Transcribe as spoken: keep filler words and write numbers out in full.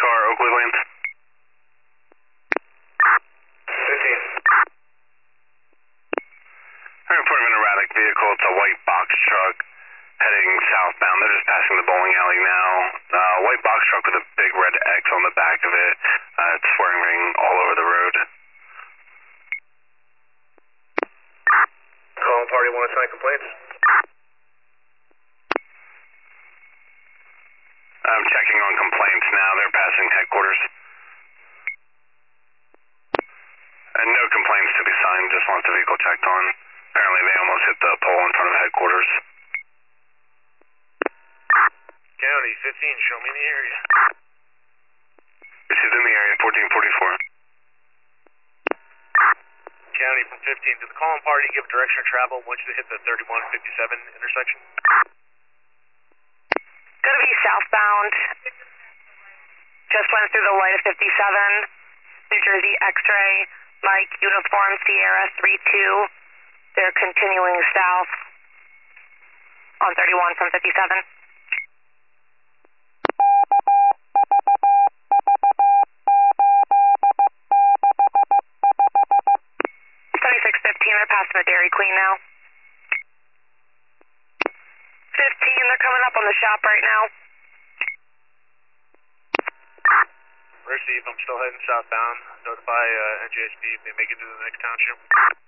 car, Oakley Lanes. fifteen. I'm reporting an erratic vehicle. It's a white box truck heading southbound. They're just passing the bowling alley now. Uh, white box truck with a big red X on the back of it. Uh, it's swearing all over the road. Calling party, want to sign complaints? I'm checking on complaints now. They're passing headquarters. And no complaints to be signed, just wants the vehicle checked on. Apparently they almost hit the pole in front of headquarters. County, fifteen, show me in the area. She's in the area, fourteen forty-four. County from fifteen, to the calling party, give direction of travel once you hit the thirty-one fifty-seven intersection. Gonna be southbound. Just went through the light of fifty-seven. New Jersey X-ray, Mike, uniform Sierra three two. They're continuing south on thirty-one from fifty-seven. twenty-six fifteen, they're passing the Dairy Queen now. fifteen, they're coming up on the shop right now. Receive, I'm still heading southbound. Notify uh, N J S P if they make it to the next township.